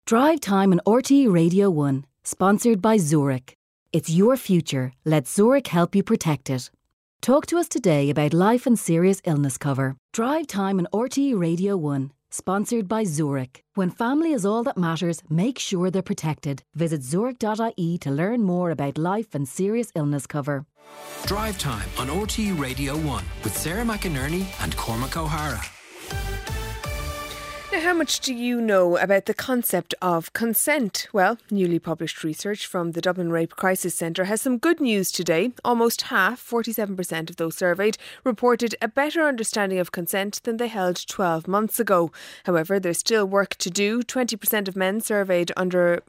Drive Time on RTE Radio 1, sponsored by Zurich. It's your future. Let Zurich help you protect it. Talk to us today about life and serious illness cover. Drive Time on RTE Radio 1, sponsored by Zurich. When family is all that matters, make sure they're protected. Visit zurich.ie to learn more about life and serious illness cover. Drive Time on RTE Radio 1 with Sarah McInerney and Cormac O'Hara. Now, how much do you know about the concept of consent? Well, newly published research from the Dublin Rape Crisis Centre has some good news today. Almost half, 47% of those surveyed, reported a better understanding of consent than they held 12 months ago. However, there's still work to do. 20% of men surveyed under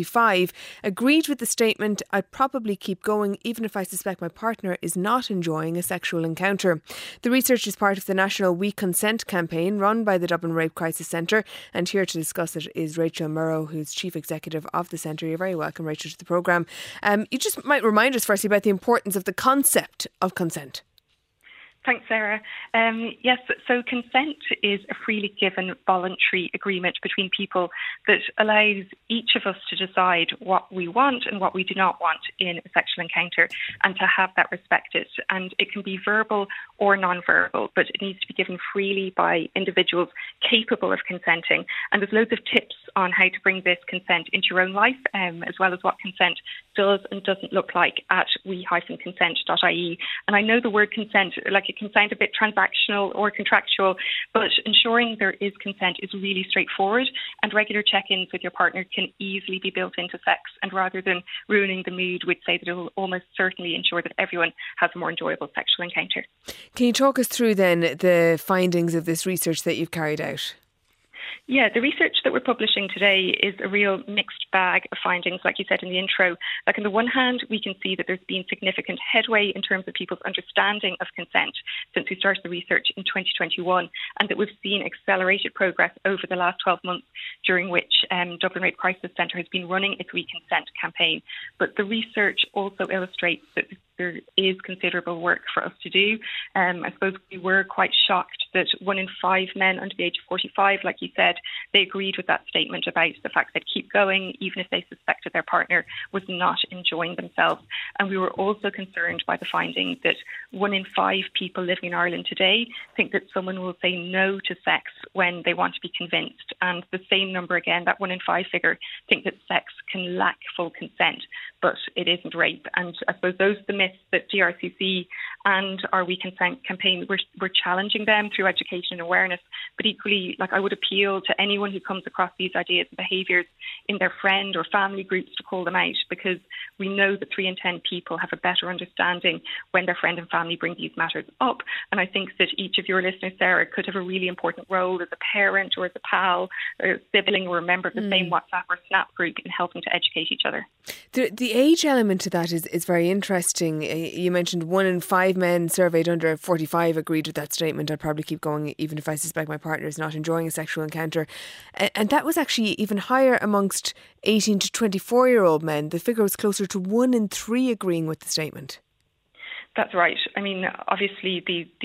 45 agreed with the statement, "I'd probably keep going even if I suspect my partner is not enjoying a sexual encounter." The research is part of the national We Consent campaign run by the Dublin Rape Crisis Centre, and here to discuss it is Rachel Murrow, who's Chief Executive of the Centre. You're very welcome, Rachel, to the programme. You just might remind us firstly about the importance of the concept of consent. Thanks, Sarah. Yes, so consent is a freely given voluntary agreement between people that allows each of us to decide what we want and what we do not want in a sexual encounter and to have that respected. And it can be verbal or non-verbal, but it needs to be given freely by individuals capable of consenting. And there's loads of tips on how to bring this consent into your own life, as well as what consent does and doesn't look like at we-consent.ie. And I know the word consent, like it can sound a bit transactional or contractual, but ensuring there is consent is really straightforward, and regular check-ins with your partner can easily be built into sex. And rather than ruining the mood, we'd say that it will almost certainly ensure that everyone has a more enjoyable sexual encounter. Can you talk us through then the findings of this research that you've carried out? Yeah, the research that we're publishing today is a real mixed bag of findings, like you said in the intro. Like on the one hand, we can see that there's been significant headway in terms of people's understanding of consent since we started the research in 2021, and that we've seen accelerated progress over the last 12 months, during which Dublin Rape Crisis Centre has been running its We Consent campaign. But the research also illustrates that there is considerable work for us to do. I suppose we were quite shocked that 1 in 5 men under the age of 45, like you said, they agreed with that statement about the fact they'd keep going even if they suspected their partner was not enjoying themselves. And we were also concerned by the finding that 1 in 5 people living in Ireland today think that someone will say no to sex when they want to be convinced. And the same number again, that 1 in 5 figure, think that sex can lack full consent, but it isn't rape. And I suppose those are the myths that DRCC and our We Consent campaign, we're challenging them through education and awareness. But equally, like I would appeal to anyone who comes across these ideas and behaviours in their friend or family groups to call them out, because we know that 3 in 10 people have a better understanding when their friend and family bring these matters up. And I think that each of your listeners, Sarah, could have a really important role as a parent or as a pal or a sibling or a member of the same WhatsApp or Snap group in helping to educate each other. The age element to that is very interesting. You mentioned 1 in 5 men surveyed under 45 agreed with that statement, "I'd probably keep going even if I suspect my partner is not enjoying a sexual encounter." And that was actually even higher amongst 18 to 24-year-old men. The figure was closer to 1 in 3 agreeing with the statement. That's right. I mean, obviously,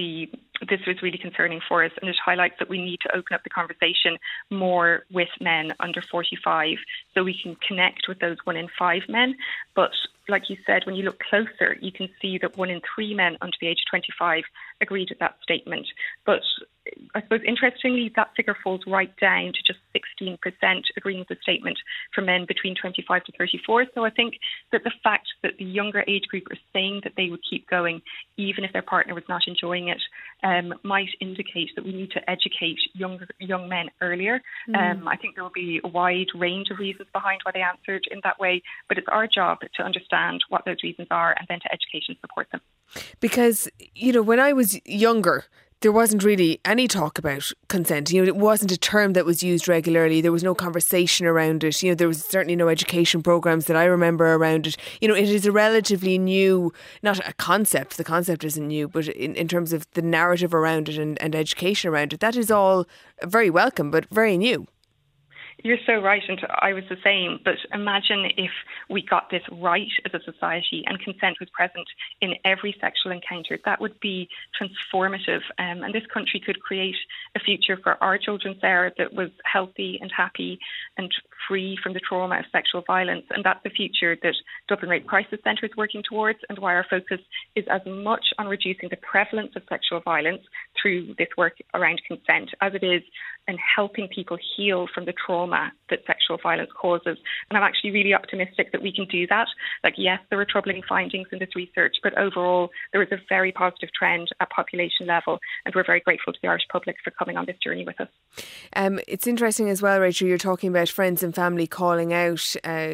this was really concerning for us, and it highlights that we need to open up the conversation more with men under 45 so we can connect with those 1 in 5 men. But like you said, when you look closer, you can see that 1 in 3 men under the age of 25 agreed with that statement. But I suppose, interestingly, that figure falls right down to just 16% agreeing with the statement for men between 25 to 34. So I think that the fact that the younger age group are saying that they would keep going even if their partner was not enjoying it might indicate that we need to educate young men earlier. I think there will be a wide range of reasons behind why they answered in that way, but it's our job to understand what those reasons are and then to educate and support them. Because, when I was younger, there wasn't really any talk about consent. It wasn't a term that was used regularly. There was no conversation around it. There was certainly no education programs that I remember around it. It is a relatively new, not a concept. The concept isn't new, but in terms of the narrative around it and education around it, that is all very welcome, but very new. You're so right, and I was the same. But imagine if we got this right as a society and consent was present in every sexual encounter. That would be transformative. And this country could create a future for our children, Sarah, that was healthy and happy and free from the trauma of sexual violence. And that's the future that Dublin Rape Crisis Centre is working towards, and why our focus is as much on reducing the prevalence of sexual violence through this work around consent as it is in helping people heal from the trauma that sexual violence causes. And I'm actually really optimistic that we can do that. Like, yes, there were troubling findings in this research, but overall there is a very positive trend at population level, and we're very grateful to the Irish public for coming on this journey with us. It's interesting as well, Rachel, you're talking about friends and family calling out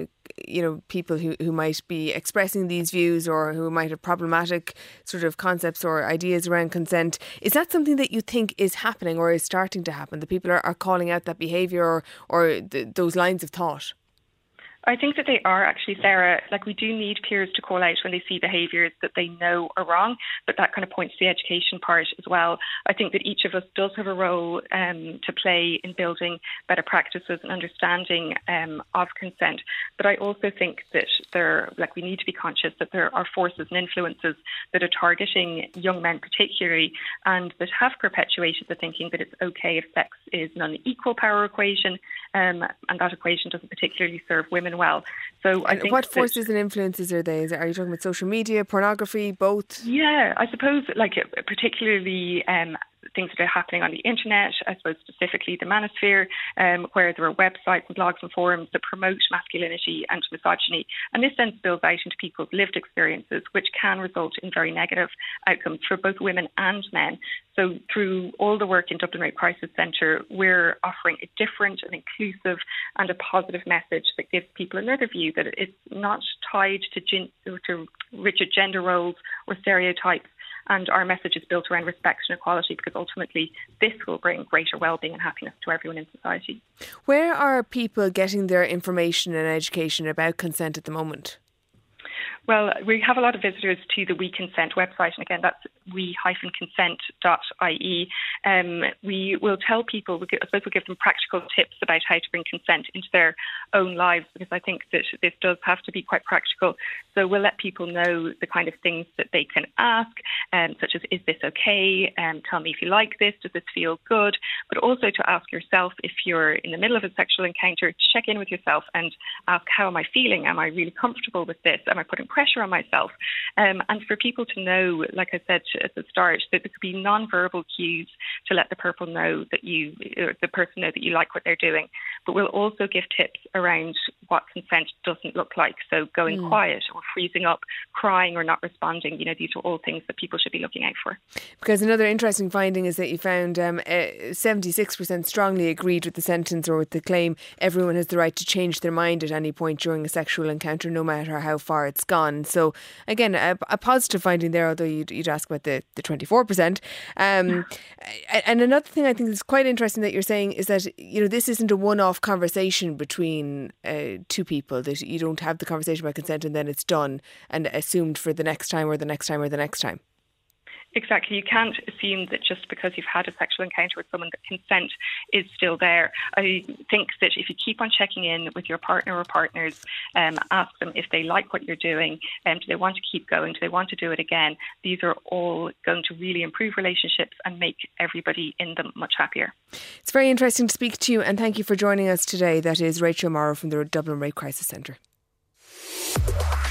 people who might be expressing these views or who might have problematic sort of concepts or ideas around consent. Is that something that you think is happening or is starting to happen? The people are calling out that behaviour or those lines of thought? I think that they are actually, Sarah. Like, we do need peers to call out when they see behaviours that they know are wrong, but that kind of points to the education part as well. I think that each of us does have a role to play in building better practices and understanding of consent. But I also think that we need to be conscious that there are forces and influences that are targeting young men particularly, and that have perpetuated the thinking that it's okay if sex is an unequal power equation, and that equation doesn't particularly serve women well. So I think what forces and influences are they? Are you talking about social media, pornography, both? Yeah, I suppose particularly things that are happening on the internet, I suppose specifically the manosphere, where there are websites and blogs and forums that promote masculinity and misogyny. And this then spills out into people's lived experiences, which can result in very negative outcomes for both women and men. So through all the work in Dublin Rape Crisis Centre, we're offering a different and inclusive and a positive message that gives people another view, that it's not tied to rigid gender roles or stereotypes. And our message is built around respect and equality, because ultimately this will bring greater well-being and happiness to everyone in society. Where are people getting their information and education about consent at the moment? Well, we have a lot of visitors to the We Consent website, and again, that's we-consent.ie. We will tell people, we'll give them practical tips about how to bring consent into their own lives, because I think that this does have to be quite practical. So we'll let people know the kind of things that they can ask, such as, is this okay? Tell me if you like this. Does this feel good? But also to ask yourself, if you're in the middle of a sexual encounter, to check in with yourself and ask, how am I feeling? Am I really comfortable with this? Am I putting pressure on myself? And for people to know, like I said at the start, that there could be non-verbal cues to let the person know that you like what they're doing. But we'll also give tips around what consent doesn't look like. So going quiet or freezing up, crying or not responding. These are all things that people should be looking out for. Because another interesting finding is that you found 76% strongly agreed with the sentence or with the claim, everyone has the right to change their mind at any point during a sexual encounter, no matter how far it's gone. So again, a positive finding there, although you'd ask about the 24%. And another thing I think is quite interesting that you're saying is that, this isn't a one-off conversation between two people, that you don't have the conversation about consent and then it's done and assumed for the next time or the next time or the next time. Exactly. You can't assume that just because you've had a sexual encounter with someone that consent is still there. I think that if you keep on checking in with your partner or partners, ask them if they like what you're doing, do they want to keep going, do they want to do it again? These are all going to really improve relationships and make everybody in them much happier. It's very interesting to speak to you, and thank you for joining us today. That is Rachel Morrow from the Dublin Rape Crisis Centre.